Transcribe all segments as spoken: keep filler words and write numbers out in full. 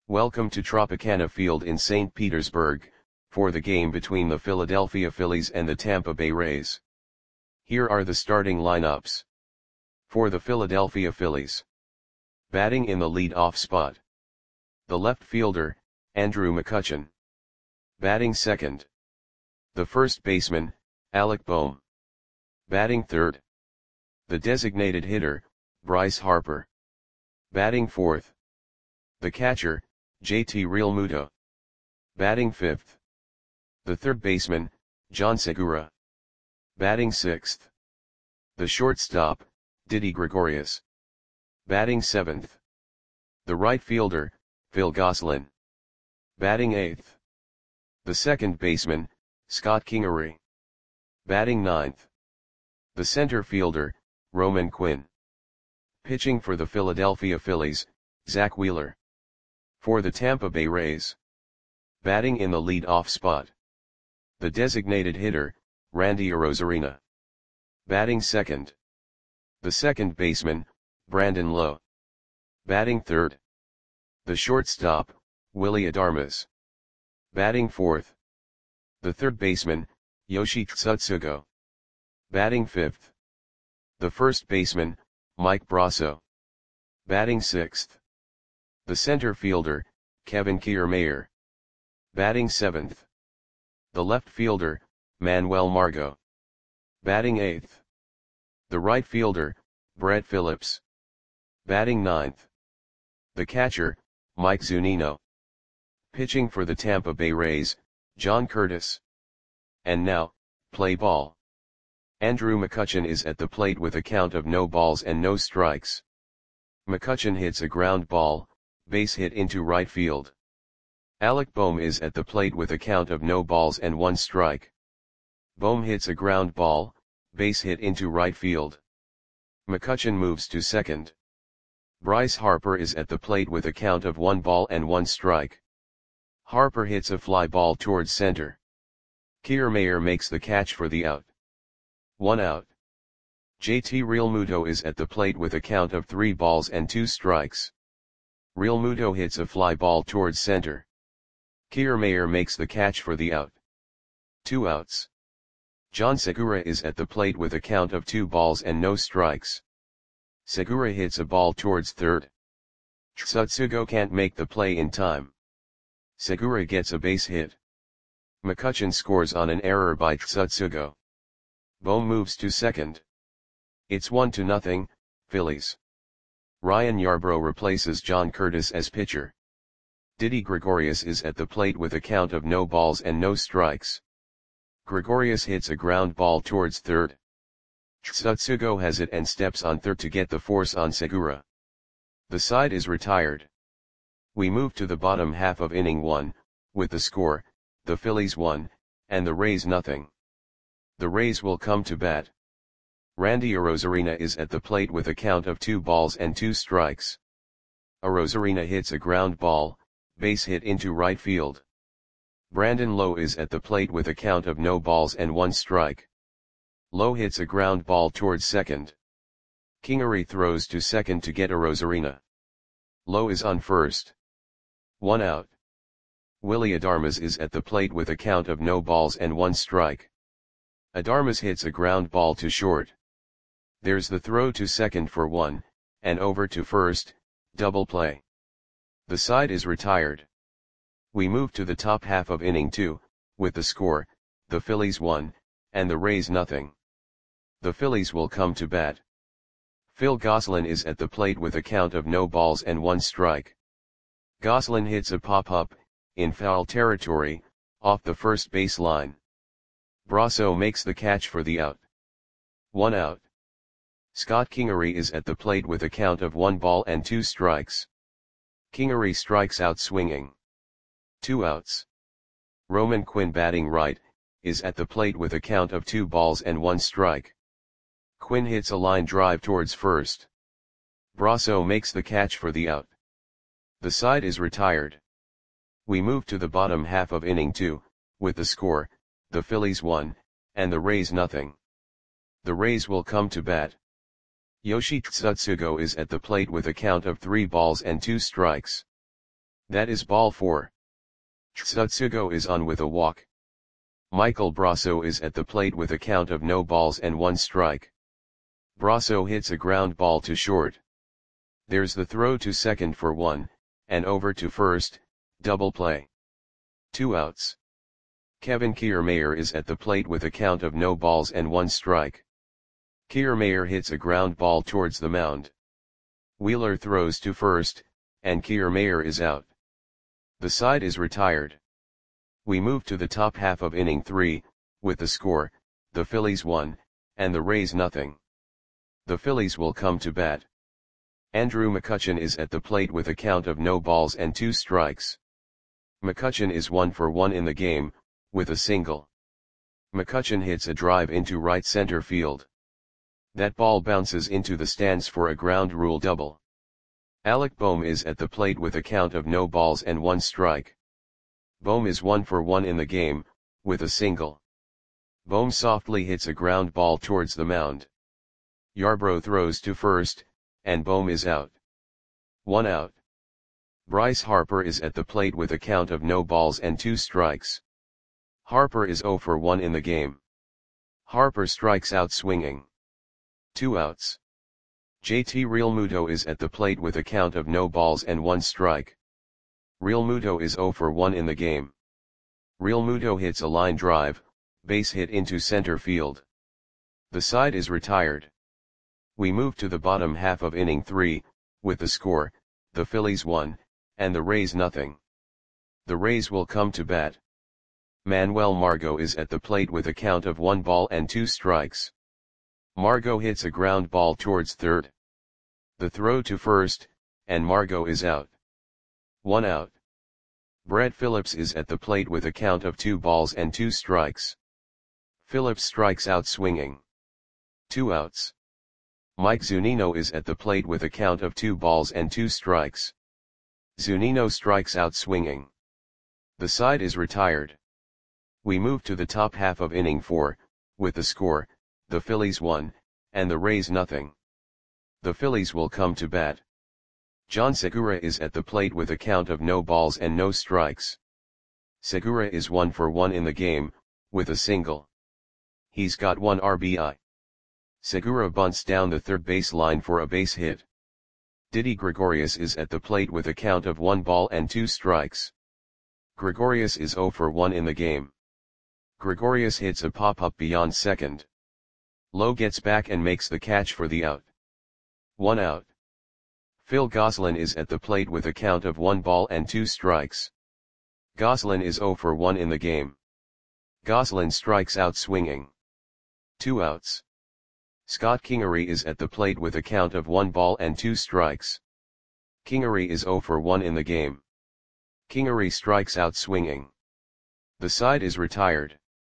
Welcome to Tropicana Field in Saint Petersburg, for the game between the Philadelphia Phillies and the Tampa Bay Rays. Here are the starting lineups. For the Philadelphia Phillies. Batting in the lead-off spot. The left fielder, Andrew McCutchen. Batting second. The first baseman, Alec Bohm. Batting third. The designated hitter, Bryce Harper. Batting fourth. The catcher, J T Realmuto. Batting fifth. The third baseman, John Segura. Batting sixth. The shortstop, Didi Gregorius. Batting seventh. The right fielder, Phil Gosselin. Batting eighth. The second baseman, Scott Kingery. Batting ninth. The center fielder, Roman Quinn. Pitching for the Philadelphia Phillies, Zach Wheeler. For the Tampa Bay Rays. Batting in the lead-off spot. The designated hitter, Randy Arozarena. Batting second. The second baseman, Brandon Lowe. Batting third. The shortstop, Willy Adames. Batting fourth. The third baseman, Yoshi Tsutsugo. Batting fifth. The first baseman, Mike Brasso. Batting sixth. The center fielder, Kevin Kiermaier. Batting seventh. The left fielder, Manuel Margot. Batting eighth. The right fielder, Brett Phillips. Batting ninth. The catcher, Mike Zunino. Pitching for the Tampa Bay Rays, John Curtis. And now, play ball. Andrew McCutchen is at the plate with a count of no balls and no strikes. McCutchen hits a ground ball, base hit into right field. Alec Bohm is at the plate with a count of no balls and one strike. Bohm hits a ground ball, base hit into right field. McCutchen moves to second. Bryce Harper is at the plate with a count of one ball and one strike. Harper hits a fly ball towards center. Kiermaier makes the catch for the out. One out. J T Realmuto is at the plate with a count of three balls and two strikes. Realmuto hits a fly ball towards center. Kiermaier makes the catch for the out. Two outs. John Segura is at the plate with a count of two balls and no strikes. Segura hits a ball towards third. Tsutsugo can't make the play in time. Segura gets a base hit. McCutchen scores on an error by Tsutsugo. Bohm moves to second. It's one to nothing, Phillies. Ryan Yarbrough replaces John Curtis as pitcher. Didi Gregorius is at the plate with a count of no balls and no strikes. Gregorius hits a ground ball towards third. Tsutsugo has it and steps on third to get the force on Segura. The side is retired. We move to the bottom half of inning one, with the score, the Phillies one, and the Rays nothing. The Rays will come to bat. Randy Arozarena is at the plate with a count of two balls and two strikes. Arozarena hits a ground ball, base hit into right field. Brandon Lowe is at the plate with a count of no balls and one strike. Lowe hits a ground ball towards second. Kingery throws to second to get Arozarena. Lowe is on first. One out. Willy Adames is at the plate with a count of no balls and one strike. Adames hits a ground ball to short. There's the throw to second for one, and over to first, double play. The side is retired. We move to the top half of inning two, with the score, the Phillies one, and the Rays nothing. The Phillies will come to bat. Phil Gosselin is at the plate with a count of no balls and one strike. Gosselin hits a pop-up, in foul territory, off the first base line. Brasso makes the catch for the out. One out. Scott Kingery is at the plate with a count of one ball and two strikes. Kingery strikes out swinging. Two outs. Roman Quinn batting right, is at the plate with a count of two balls and one strike. Quinn hits a line drive towards first. Brasso makes the catch for the out. The side is retired. We move to the bottom half of inning two, with the score, the Phillies one, and the Rays nothing. The Rays will come to bat. Yoshi Tsutsugo is at the plate with a count of three balls and two strikes. That is ball four. Tsutsugo is on with a walk. Michael Brasso is at the plate with a count of no balls and one strike. Brasso hits a ground ball to short. There's the throw to second for one, and over to first, double play. Two outs. Kevin Kiermaier is at the plate with a count of no balls and one strike. Kiermaier hits a ground ball towards the mound. Wheeler throws to first, and Kiermaier is out. The side is retired. We move to the top half of inning three, with the score, the Phillies one, and the Rays nothing. The Phillies will come to bat. Andrew McCutchen is at the plate with a count of no balls and two strikes. McCutchen is one for one in the game, with a single. McCutchen hits a drive into right center field. That ball bounces into the stands for a ground rule double. Alec Bohm is at the plate with a count of no balls and one strike. Bohm is one for one in the game, with a single. Bohm softly hits a ground ball towards the mound. Yarbrough throws to first, and Bohm is out. One out. Bryce Harper is at the plate with a count of no balls and two strikes. Harper is zero for one in the game. Harper strikes out swinging. Two outs. J T Realmuto is at the plate with a count of no balls and one strike. Realmuto is zero for one in the game. Realmuto hits a line drive, base hit into center field. The side is retired. We move to the bottom half of inning three, with the score, the Phillies one, and the Rays nothing. The Rays will come to bat. Manuel Margot is at the plate with a count of one ball and two strikes. Margot hits a ground ball towards third. The throw to first, and Margot is out. One out. Brett Phillips is at the plate with a count of two balls and two strikes. Phillips strikes out swinging. Two outs. Mike Zunino is at the plate with a count of two balls and two strikes. Zunino strikes out swinging. The side is retired. We move to the top half of inning four, with the score, the Phillies one, and the Rays nothing. The Phillies will come to bat. John Segura is at the plate with a count of no balls and no strikes. Segura is one for one in the game, with a single. He's got one R B I. Segura bunts down the third base line for a base hit. Didi Gregorius is at the plate with a count of one ball and two strikes. Gregorius is zero for one in the game. Gregorius hits a pop-up beyond second. Lowe gets back and makes the catch for the out. One out. Phil Gosselin is at the plate with a count of one ball and two strikes. Gosselin is zero for one in the game. Gosselin strikes out swinging. Two outs. Scott Kingery is at the plate with a count of one ball and two strikes. Kingery is zero for one in the game. Kingery strikes out swinging. The side is retired.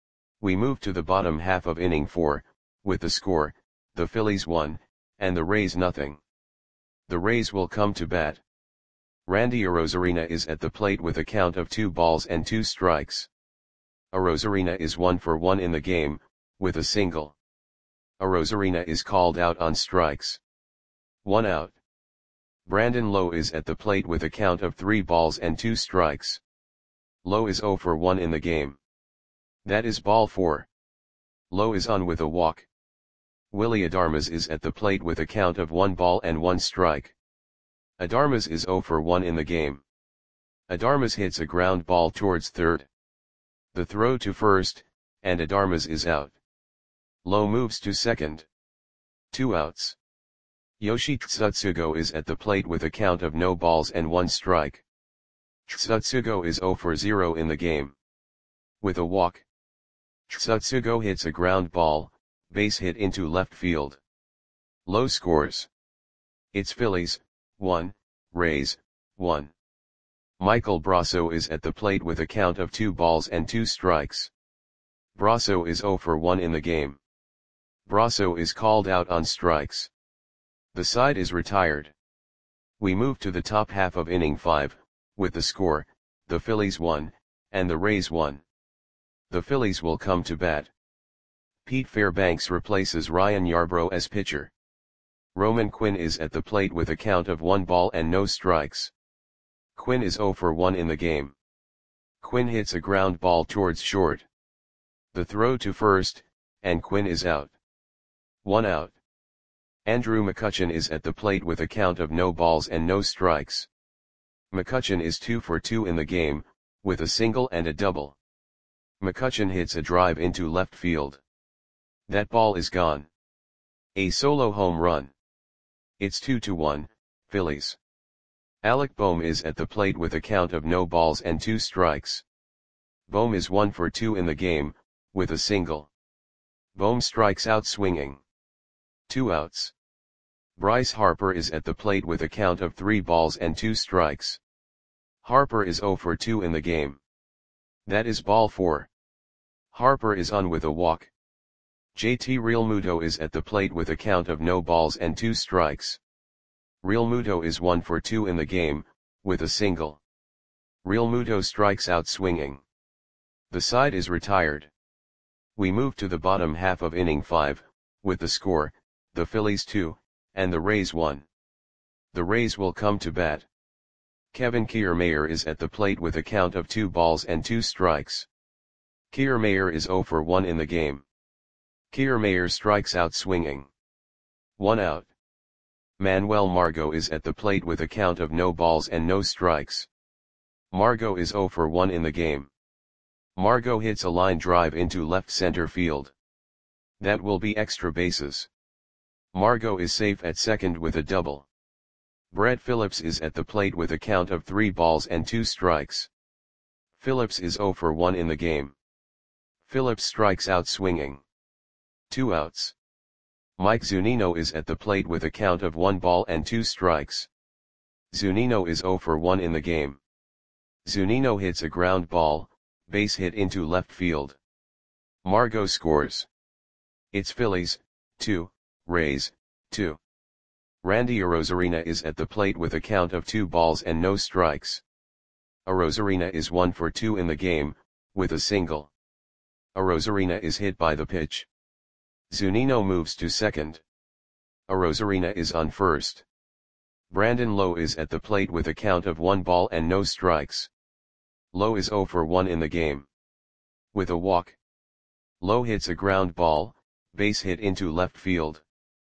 We move to the bottom half of inning four, with the score, the Phillies one, and the Rays nothing. The Rays will come to bat. Randy Arozarena is at the plate with a count of two balls and two strikes. Arozarena is one for one in the game, with a single. Arozarena is called out on strikes. One out. Brandon Lowe is at the plate with a count of three balls and two strikes. Lowe is zero for one in the game. That is ball four. Lowe is on with a walk. Willy Adames is at the plate with a count of one ball and one strike. Adames is zero for one in the game. Adames hits a ground ball towards third. The throw to first, and Adames is out. Lowe moves to second. Two outs. Yoshi Tsutsugo is at the plate with a count of no balls and one strike. Tsutsugo is zero for zero in the game. With a walk. Tsutsugo hits a ground ball, base hit into left field. Lowe scores. It's Phillies, one, Rays, one. Michael Brasso is at the plate with a count of two balls and two strikes. Brasso is zero for one in the game. Brasso is called out on strikes. The side is retired. We move to the top half of inning five, with the score, the Phillies one, and the Rays one. The Phillies will come to bat. Pete Fairbanks replaces Ryan Yarbrough as pitcher. Roman Quinn is at the plate with a count of one ball and no strikes. Quinn is zero for one in the game. Quinn hits a ground ball towards short. The throw to first, and Quinn is out. One out. Andrew McCutchen is at the plate with a count of no balls and no strikes. McCutchen is two for two in the game, with a single and a double. McCutchen hits a drive into left field. That ball is gone. A solo home run. It's two to one, Phillies. Alec Bohm is at the plate with a count of no balls and two strikes. Bohm is one for two in the game, with a single. Bohm strikes out swinging. Two outs. Bryce Harper is at the plate with a count of three balls and two strikes. Harper is zero for two in the game. That is ball four. Harper is on with a walk. J T Realmuto is at the plate with a count of no balls and two strikes. Realmuto is one for two in the game, with a single. Realmuto strikes out swinging. The side is retired. We move to the bottom half of inning five, with the score, the Phillies two, and the Rays one. The Rays will come to bat. Kevin Kiermaier is at the plate with a count of two balls and two strikes. Kiermaier is zero for one in the game. Kiermaier strikes out swinging. One out. Manuel Margot is at the plate with a count of no balls and no strikes. Margot is zero for one in the game. Margot hits a line drive into left center field. That will be extra bases. Margot is safe at second with a double. Brett Phillips is at the plate with a count of three balls and two strikes. Phillips is zero for one in the game. Phillips strikes out swinging. Two outs. Mike Zunino is at the plate with a count of one ball and two strikes. Zunino is zero for one in the game. Zunino hits a ground ball, base hit into left field. Margot scores. It's Phillies, two, Rays, two. Randy Arozarena is at the plate with a count of two balls and no strikes. Arozarena is one for two in the game, with a single. Arozarena is hit by the pitch. Zunino moves to second. Arozarena is on first. Brandon Lowe is at the plate with a count of one ball and no strikes. Lowe is zero for one in the game. With a walk. Lowe hits a ground ball, base hit into left field.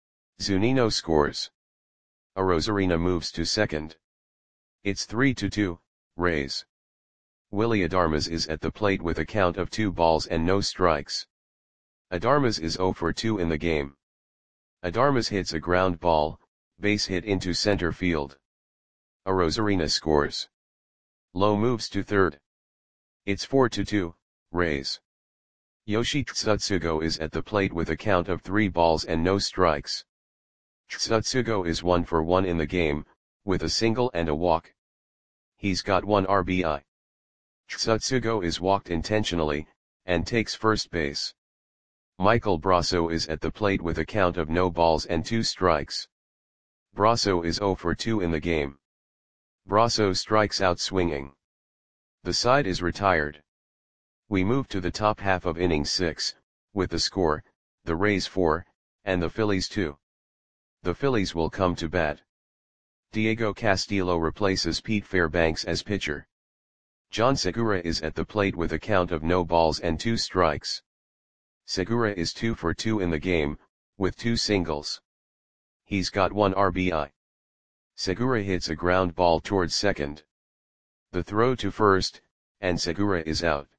Zunino scores. Arozarena moves to second. It's three to two, Rays. Willy Adames is at the plate with a count of two balls and no strikes. Adames is zero for two in the game. Adames hits a ground ball, base hit into center field. Arozarena scores. Lowe moves to third. It's four to two, Rays. Yoshi Tsutsugo is at the plate with a count of three balls and no strikes. Tsutsugo is one for one in the game, with a single and a walk. He's got one R B I. Tsutsugo is walked intentionally, and takes first base. Michael Brasso is at the plate with a count of no balls and two strikes. Brasso is zero for two in the game. Brasso strikes out swinging. The side is retired. We move to the top half of inning six, with the score, the Rays four, and the Phillies two. The Phillies will come to bat. Diego Castillo replaces Pete Fairbanks as pitcher. John Segura is at the plate with a count of no balls and two strikes. Segura is two for two in the game, with two singles. He's got one R B I. Segura hits a ground ball towards second. The throw to first, and Segura is out.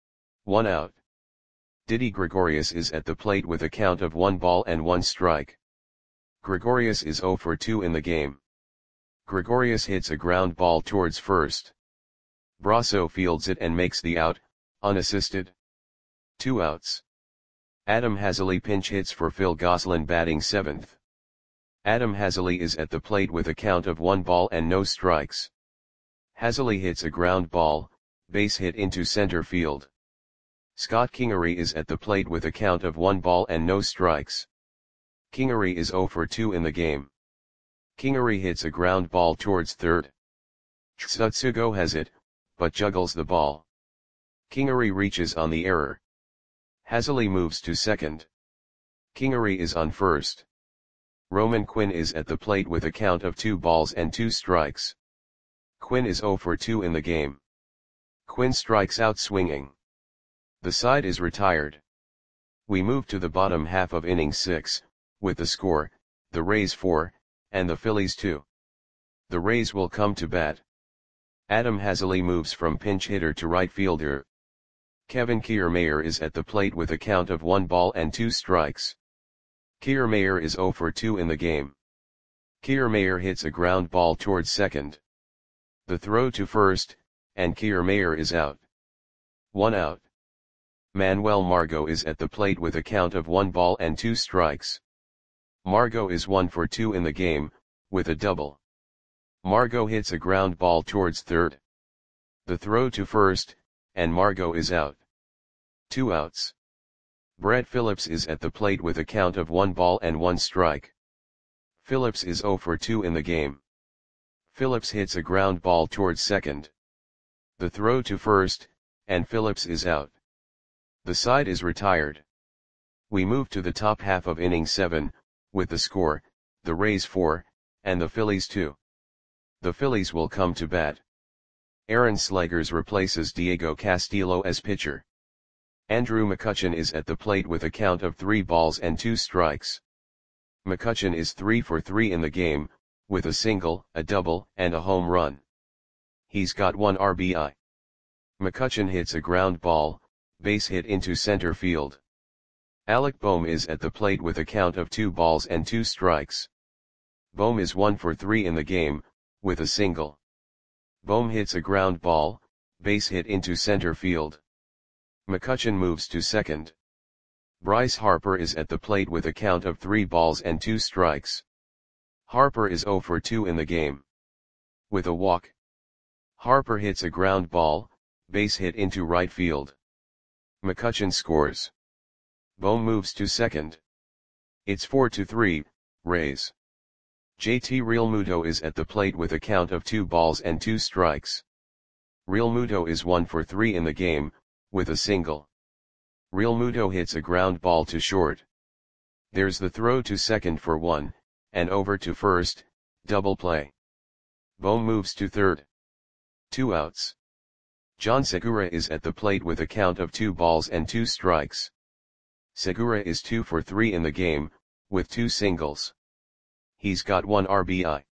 One out. Didi Gregorius is at the plate with a count of one ball and one strike. Gregorius is zero for two in the game. Gregorius hits a ground ball towards first. Brasso fields it and makes the out, unassisted. Two outs. Adam Haseley pinch hits for Phil Gosselin batting seventh. Adam Haseley is at the plate with a count of one ball and no strikes. Haseley hits a ground ball, base hit into center field. Scott Kingery is at the plate with a count of one ball and no strikes. Kingery is zero for two in the game. Kingery hits a ground ball towards third. Tsutsugo has it, but juggles the ball. Kingery reaches on the error. Haseley moves to second. Kingery is on first. Roman Quinn is at the plate with a count of two balls and two strikes. Quinn is zero for two in the game. Quinn strikes out swinging. The side is retired. We move to the bottom half of inning six, with the score, the Rays four, and the Phillies two. The Rays will come to bat. Adam Haseley moves from pinch hitter to right fielder. Kevin Kiermaier is at the plate with a count of one ball and two strikes. Kiermaier is zero for two in the game. Kiermaier hits a ground ball towards second. The throw to first, and Kiermaier is out. One out. Manuel Margot is at the plate with a count of one ball and two strikes. Margot is one for two in the game, with a double. Margot hits a ground ball towards third. The throw to first, and Margot is out. Two outs. Brett Phillips is at the plate with a count of one ball and one strike. Phillips is zero for two in the game. Phillips hits a ground ball towards second. The throw to first, and Phillips is out. The side is retired. We move to the top half of inning seven, with the score, the Rays four, and the Phillies two. The Phillies will come to bat. Aaron Slegers replaces Diego Castillo as pitcher. Andrew McCutchen is at the plate with a count of three balls and two strikes. McCutchen is three for three in the game, with a single, a double, and a home run. He's got one R B I. McCutchen hits a ground ball, base hit into center field. Alec Bohm is at the plate with a count of two balls and two strikes. Bohm is one for three in the game, with a single. Bohm hits a ground ball, base hit into center field. McCutchen moves to second. Bryce Harper is at the plate with a count of three balls and two strikes. Harper is zero for two in the game. With a walk. Harper hits a ground ball, base hit into right field. McCutchen scores. Bohm moves to second. It's four to three, Rays. J T Realmuto is at the plate with a count of two balls and two strikes. Realmuto is one for three in the game, with a single. Realmuto hits a ground ball to short. There's the throw to second for one, and over to first, double play. Bohm moves to third. Two outs. John Segura is at the plate with a count of two balls and two strikes. Segura is two for three in the game, with two singles. He's got one R B I.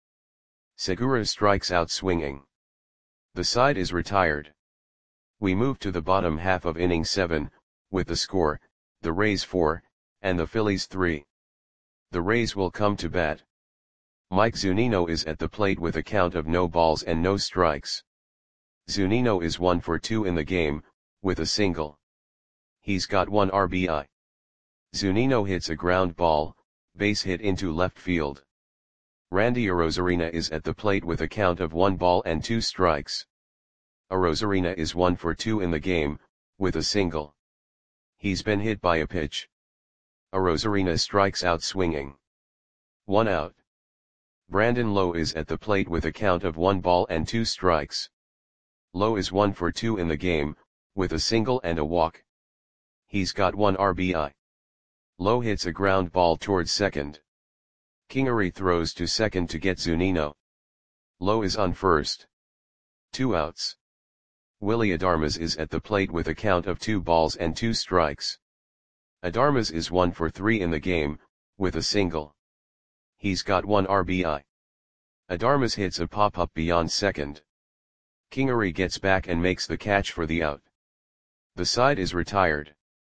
Segura strikes out swinging. The side is retired. We move to the bottom half of inning seven, with the score, the Rays four, and the Phillies three. The Rays will come to bat. Mike Zunino is at the plate with a count of no balls and no strikes. Zunino is one for two in the game, with a single. He's got one R B I. Zunino hits a ground ball, base hit into left field. Randy Arozarena is at the plate with a count of one ball and two strikes. Arozarena is one for two in the game, with a single. He's been hit by a pitch. Arozarena strikes out swinging. One out. Brandon Lowe is at the plate with a count of one ball and two strikes. Lowe is one for two in the game, with a single and a walk. He's got one R B I. Lowe hits a ground ball towards second. Kingery throws to second to get Zunino. Lowe is on first. Two outs. Willy Adames is at the plate with a count of two balls and two strikes. Adames is one for three in the game, with a single. He's got one R B I. Adames hits a pop-up beyond second. Kingery gets back and makes the catch for the out. The side is retired.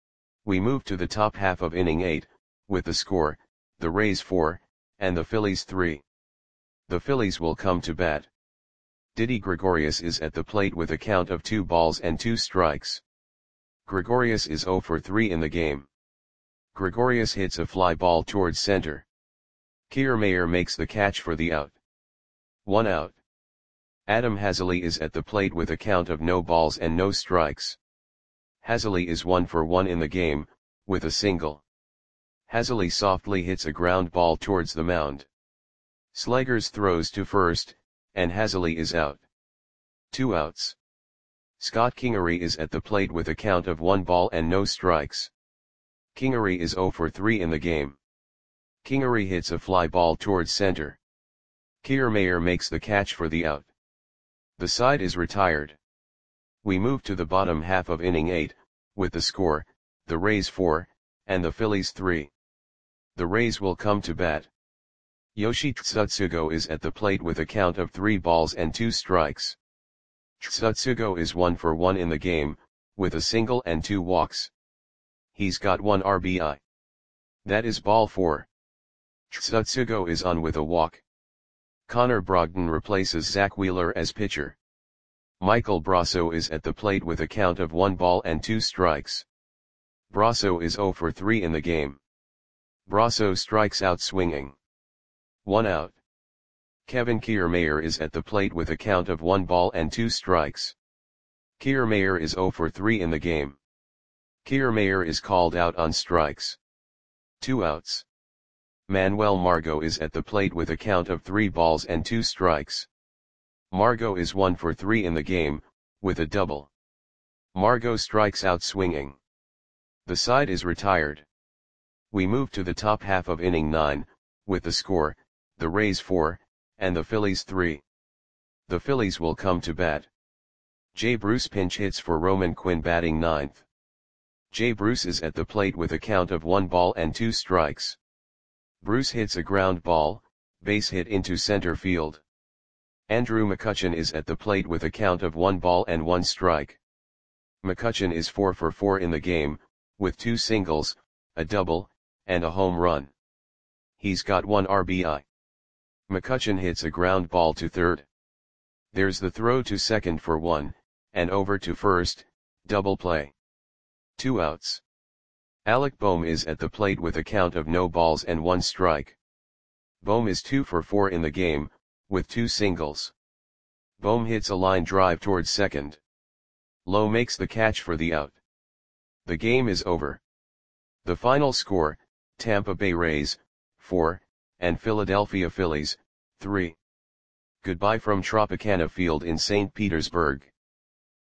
We move to the top half of inning eight, with the score, the Rays four, and the Phillies three. The Phillies will come to bat. Didi Gregorius is at the plate with a count of two balls and two strikes. Gregorius is zero for three in the game. Gregorius hits a fly ball towards center. Kiermaier makes the catch for the out. One out. Adam Haseley is at the plate with a count of no balls and no strikes. Haseley is one for one in the game, with a single. Haseley softly hits a ground ball towards the mound. Slegers throws to first, and Haseley is out. Two outs. Scott Kingery is at the plate with a count of one ball and no strikes. Kingery is zero for three in the game. Kingery hits a fly ball towards center. Kiermaier makes the catch for the out. The side is retired. We move to the bottom half of inning eight, with the score, the Rays four, and the Phillies three. The Rays will come to bat. Yoshi Tsutsugo is at the plate with a count of three balls and two strikes. Tsutsugo is one for one in the game, with a single and two walks. He's got one R B I. That is ball four. Tsutsugo is on with a walk. Connor Brogdon replaces Zach Wheeler as pitcher. Michael Brasso is at the plate with a count of one ball and two strikes. Brasso is zero for three in the game. Brasso strikes out swinging. One out. Kevin Kiermaier is at the plate with a count of one ball and two strikes. Kiermaier is zero for three in the game. Kiermaier is called out on strikes. Two outs. Manuel Margot is at the plate with a count of three balls and two strikes. Margot is one for three in the game, with a double. Margot strikes out swinging. The side is retired. We move to the top half of inning nine, with the score, the Rays four, and the Phillies three. The Phillies will come to bat. Jay Bruce pinch hits for Roman Quinn batting ninth. Jay Bruce is at the plate with a count of one ball and two strikes. Bruce hits a ground ball, base hit into center field. Andrew McCutchen is at the plate with a count of one ball and one strike. McCutchen is four for four in the game, with two singles, a double, and a home run. He's got one R B I. McCutchen hits a ground ball to third. There's the throw to second for one, and over to first, double play. Two outs. Alec Bohm is at the plate with a count of no balls and one strike. Bohm is two for four in the game, with two singles. Bohm hits a line drive towards second. Lowe makes the catch for the out. The game is over. The final score, Tampa Bay Rays, four, and Philadelphia Phillies, three. Goodbye from Tropicana Field in Saint Petersburg.